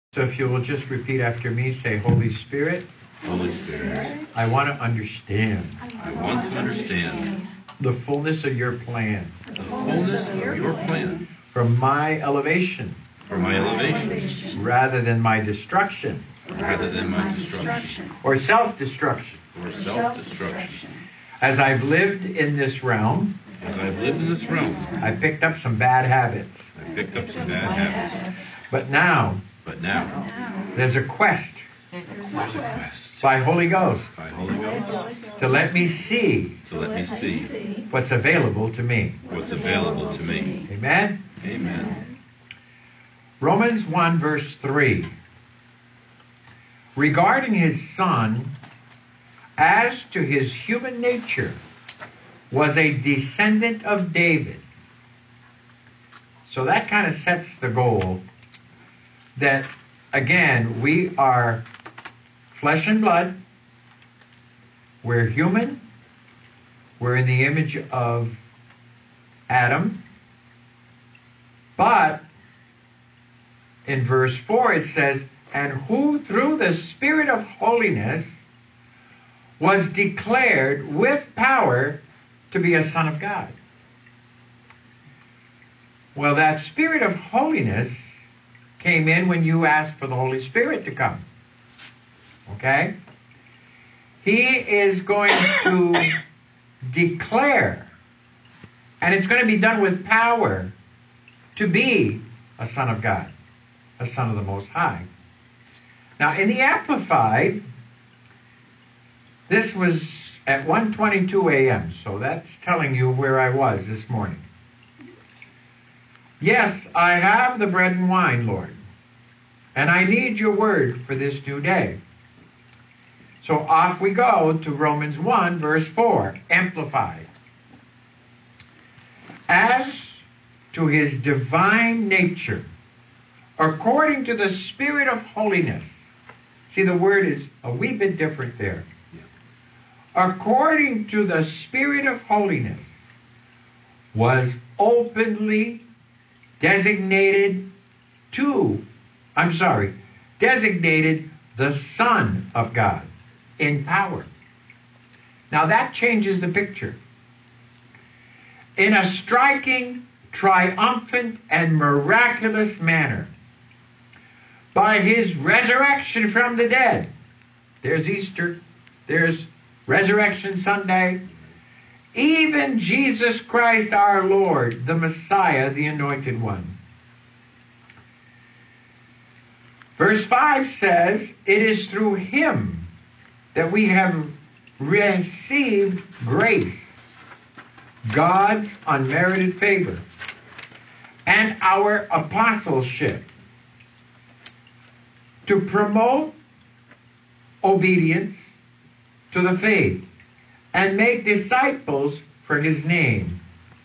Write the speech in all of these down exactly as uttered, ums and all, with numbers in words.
So if you will just repeat after me, say, Holy Spirit, Holy Spirit, I want to understand I want to understand the fullness of your plan the fullness of your plan for my elevation for my elevation rather than my destruction rather than my destruction or self-destruction. or self-destruction. As I've lived in this realm, As I've lived in this realm, I picked up some bad habits. I picked up some bad habits. But now, But now, there's a quest there's a quest by Holy Ghost by Holy Ghost to let me see to let me see what's available to me. what's available to me. Amen? Amen. Romans one verse three. Regarding his son, as to his human nature, was a descendant of David. So that kind of sets the goal that, again, we are flesh and blood. We're human. We're in the image of Adam. But in verse four it says, and who through the Spirit of holiness was declared with power to be a son of God. Well, that Spirit of holiness came in when you asked for the Holy Spirit to come. Okay? He is going to declare, and it's going to be done with power, to be a son of God, a son of the Most High. Now, in the Amplified, this was at one twenty-two a m, so that's telling you where I was this morning. Yes, I have the bread and wine, Lord, and I need your word for this new day. So off we go to Romans one, verse four, Amplified. As to his divine nature, according to the Spirit of holiness. See, the word is a wee bit different there. According to the Spirit of holiness, was openly designated to, I'm sorry, designated the Son of God in power. Now that changes the picture. In a striking, triumphant, and miraculous manner, by his resurrection from the dead. There's Easter. There's Resurrection Sunday. Even Jesus Christ our Lord, the Messiah, the Anointed One. Verse five says, it is through him that we have received grace, God's unmerited favor, and our apostleship, to promote obedience to the faith and make disciples for his name.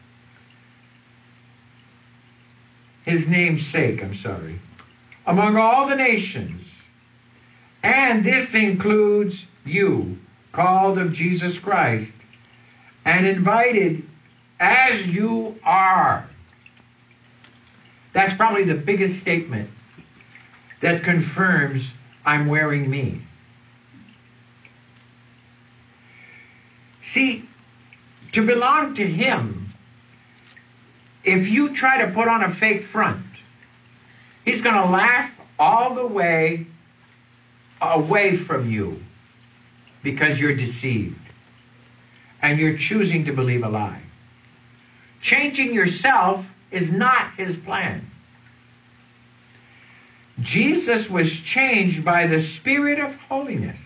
His name's sake, I'm sorry. Among all the nations. And this includes you, called of Jesus Christ, and invited as you are. That's probably the biggest statement that confirms I'm wearing me. See, to belong to him, if you try to put on a fake front, he's going to laugh all the way away from you because you're deceived and you're choosing to believe a lie. Changing yourself is not his plan. Jesus was changed by the Spirit of holiness.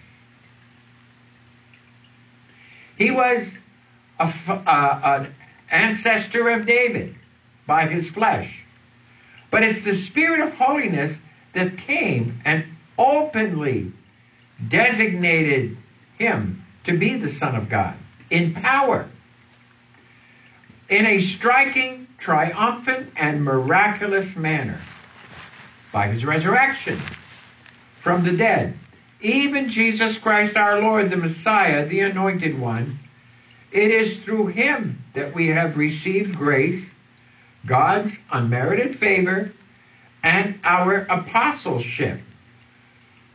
He was a, uh, an ancestor of David by his flesh. But it's the Spirit of holiness that came and openly designated him to be the Son of God in power, in a striking, triumphant, and miraculous manner. By his resurrection from the dead, even Jesus Christ our Lord, the Messiah, the Anointed One, it is through him that we have received grace, God's unmerited favor, and our apostleship.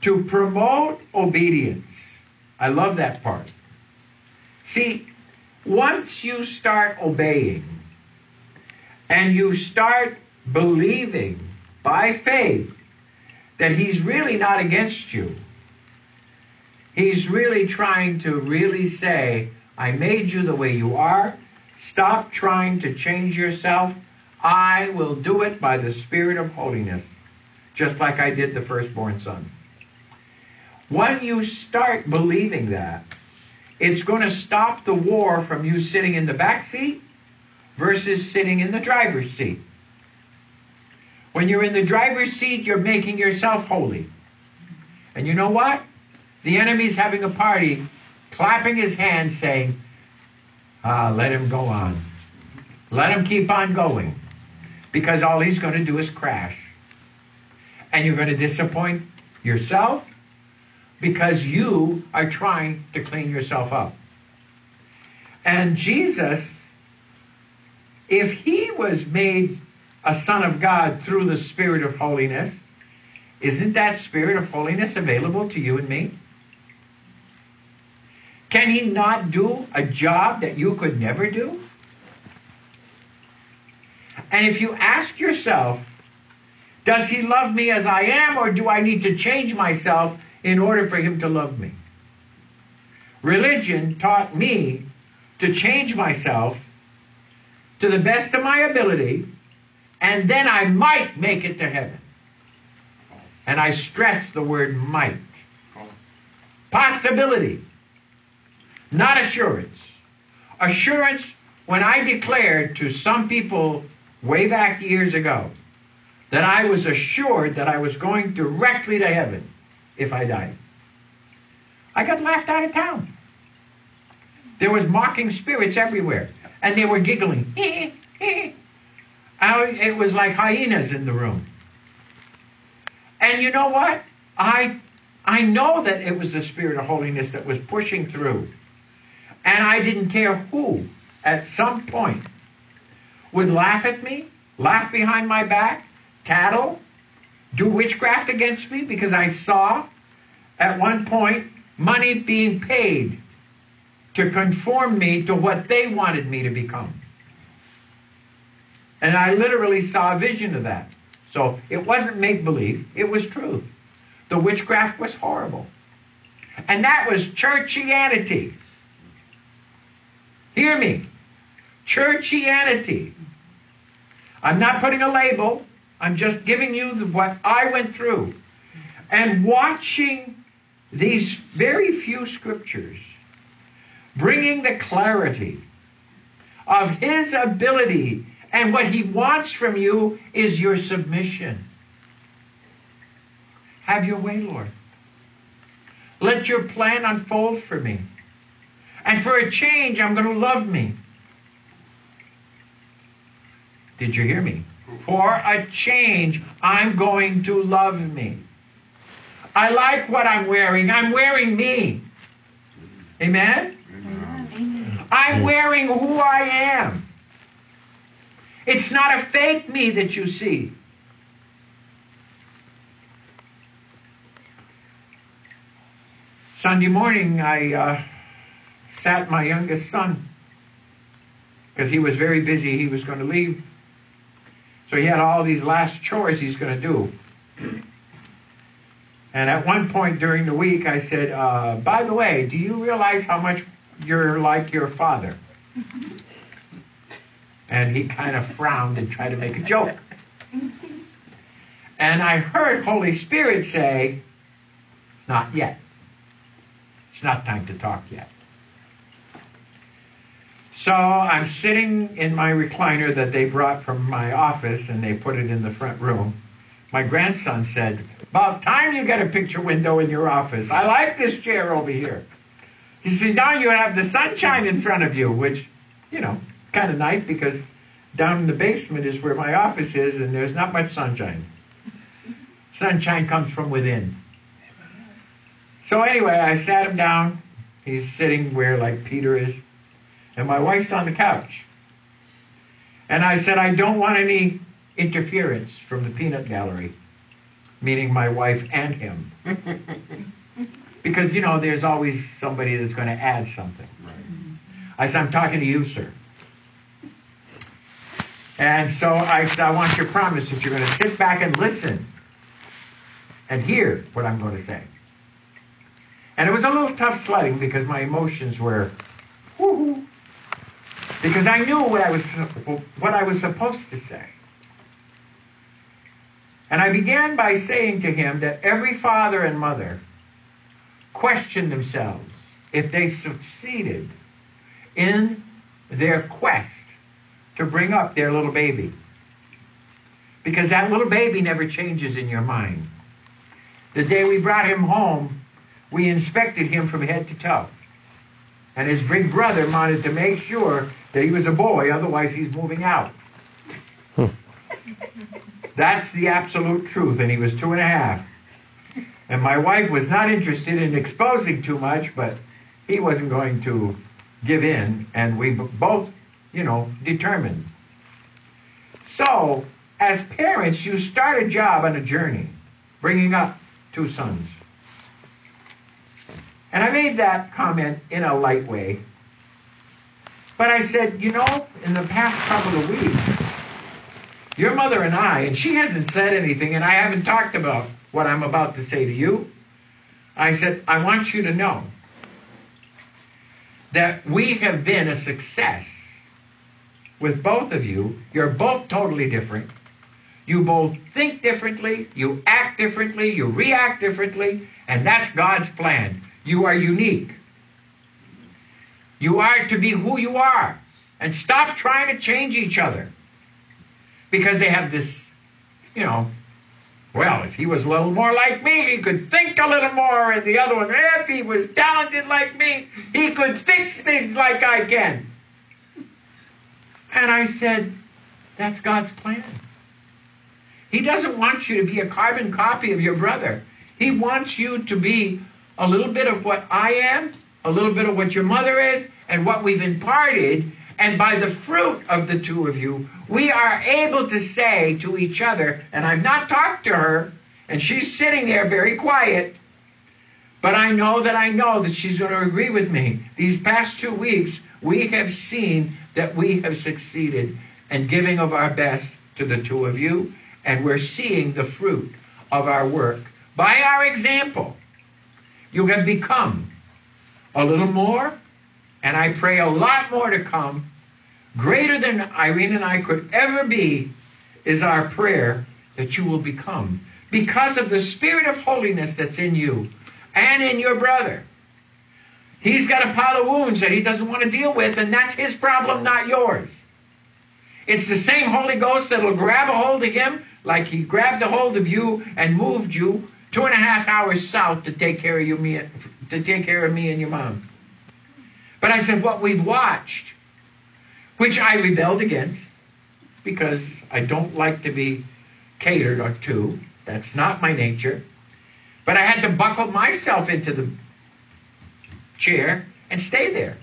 to promote obedience. I love that part. See, once you start obeying and you start believing by faith that he's really not against you, he's really trying to really say, I made you the way you are. Stop trying to change yourself. I will do it by the Spirit of holiness, just like I did the firstborn son. When you start believing that, it's going to stop the war from you sitting in the back seat versus sitting in the driver's seat. When you're in the driver's seat, you're making yourself holy. And you know what? The enemy's having a party, clapping his hands, saying, ah, let him go on. Let him keep on going. Because all he's going to do is crash. And you're going to disappoint yourself because you are trying to clean yourself up. And Jesus, if he was made a son of God through the Spirit of holiness, isn't that Spirit of holiness available to you and me? Can he not do a job that you could never do? And if you ask yourself, does he love me as I am, or do I need to change myself in order for him to love me? Religion taught me to change myself to the best of my ability, and then I might make it to heaven. And I stress the word might. Possibility, not assurance. Assurance, when I declared to some people way back years ago that I was assured that I was going directly to heaven if I died, I got laughed out of town. There was mocking spirits everywhere, and they were giggling. It was like hyenas in the room. And you know what? I, I know that it was the Spirit of holiness that was pushing through. And I didn't care who, at some point, would laugh at me, laugh behind my back, tattle, do witchcraft against me, because I saw at one point money being paid to conform me to what they wanted me to become. And I literally saw a vision of that. So it wasn't make-believe, it was truth. The witchcraft was horrible. And that was churchianity. Hear me. Churchianity. I'm not putting a label. I'm just giving you the, what I went through. And watching these very few scriptures, bringing the clarity of his ability, and what he wants from you is your submission. Have your way, Lord. Let your plan unfold for me. And for a change, I'm going to love me. Did you hear me? For a change, I'm going to love me. I like what I'm wearing. I'm wearing me. Amen? Amen. I'm wearing who I am. It's not a fake me that you see. Sunday morning, I uh, sat my youngest son, because he was very busy. He was going to leave. So he had all these last chores he's going to do. And at one point during the week, I said, uh, by the way, do you realize how much you're like your father? And he kind of frowned and tried to make a joke. And I heard Holy Spirit say, it's not yet. It's not time to talk yet. So I'm sitting in my recliner that they brought from my office, and they put it in the front room. My grandson said, about time you get a picture window in your office. I like this chair over here. He said, now you have the sunshine in front of you, which, you know, kind of nice, because down in the basement is where my office is, and there's not much sunshine. Sunshine comes from within. So anyway, I sat him down. He's sitting where, like Peter is. And my wife's on the couch. And I said, I don't want any interference from the peanut gallery. meaning my wife and him. Because, you know, there's always somebody that's going to add something. Right. I said, I'm talking to you, sir. And so I said, I want your promise that you're going to sit back and listen and hear what I'm going to say. And it was a little tough sledding because my emotions were, whoo-hoo, because I knew what I was what I was supposed to say. And I began by saying to him that every father and mother questioned themselves if they succeeded in their quest to bring up their little baby. Because that little baby never changes in your mind. The day we brought him home, we inspected him from head to toe. And his big brother wanted to make sure that he was a boy, otherwise he's moving out. That's the absolute truth, and he was two and a half. And my wife was not interested in exposing too much, but he wasn't going to give in, and we both, you know, determined. So, as parents, you start a job on a journey, bringing up two sons. And I made that comment in a light way. But I said, you know, in the past couple of weeks, your mother and I, and she hasn't said anything, and I haven't talked about what I'm about to say to you. I said, I want you to know that we have been a success with both of you. You're both totally different. You both think differently, you act differently, you react differently, and that's God's plan. You are unique. You are to be who you are, and stop trying to change each other. Because they have this, you know, well, if he was a little more like me, he could think a little more, and the other one, if he was talented like me, he could fix things like I can. And I said, that's God's plan. He doesn't want you to be a carbon copy of your brother. He wants you to be a little bit of what I am, a little bit of what your mother is, and what we've imparted. And by the fruit of the two of you, we are able to say to each other, and I've not talked to her, and she's sitting there very quiet, but I know that I know that she's going to agree with me. These past two weeks, we have seen that we have succeeded in giving of our best to the two of you, and we're seeing the fruit of our work. By our example, you have become a little more, and I pray a lot more to come, greater than Irene and I could ever be, is our prayer that you will become, because of the spirit of holiness that's in you and in your brother. He's got a pile of wounds that he doesn't want to deal with, and that's his problem, not yours. It's the same Holy Ghost that will grab a hold of him like he grabbed a hold of you and moved you two and a half hours south to take care of you, me, to take care of me and your mom. But I said, what we've watched, which I rebelled against, because I don't like to be catered to. That's not my nature. But I had to buckle myself into the chair and stay there.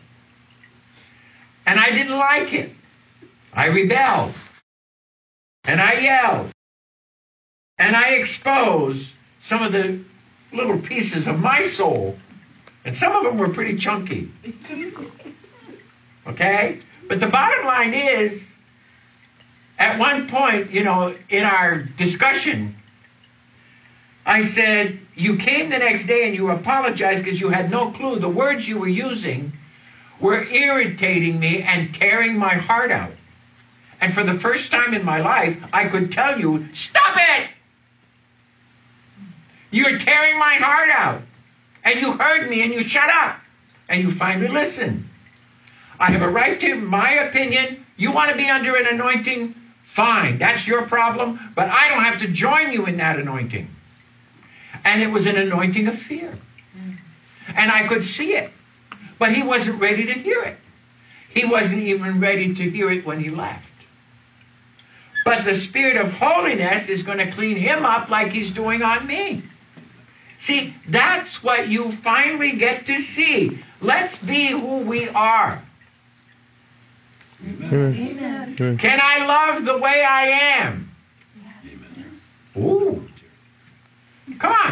And I didn't like it. I rebelled. And I yelled. And I exposed some of the little pieces of my soul. And some of them were pretty chunky. Okay? But the bottom line is, at one point, you know, in our discussion, I said, you came the next day and you apologized because you had no clue. The words you were using were irritating me and tearing my heart out. And for the first time in my life, I could tell you, stop it! You're tearing my heart out. And you heard me and you shut up. And you finally listened. I have a right to my opinion. You want to be under an anointing? Fine. That's your problem. But I don't have to join you in that anointing. And it was an anointing of fear. And I could see it. But he wasn't ready to hear it. He wasn't even ready to hear it when he left. But the spirit of holiness is going to clean him up like he's doing on me. See, that's what you finally get to see. Let's be who we are. Amen. Amen. Can I love the way I am? Amen. Ooh.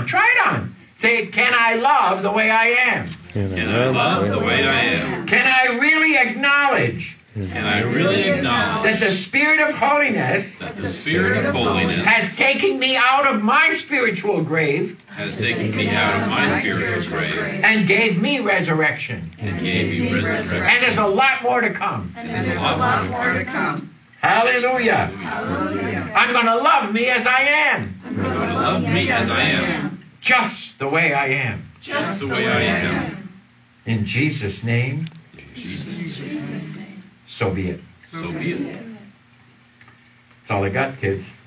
Try it on. Say, can I love the way I am? Can I love the way I am? Can I really acknowledge Can I really acknowledge that the Spirit of holiness that the Spirit of holiness has taken me out of my spiritual grave has taken me out of my spiritual grave and gave me resurrection? and gave me resurrection? And there's a lot more to come. And there's a lot more to come. Hallelujah. Hallelujah. I'm going to love me as I am. You're going to love me as I am, Just the way I am. just the way I am. In Jesus' name, In Jesus' name. so be it. So be it. That's all I got, kids.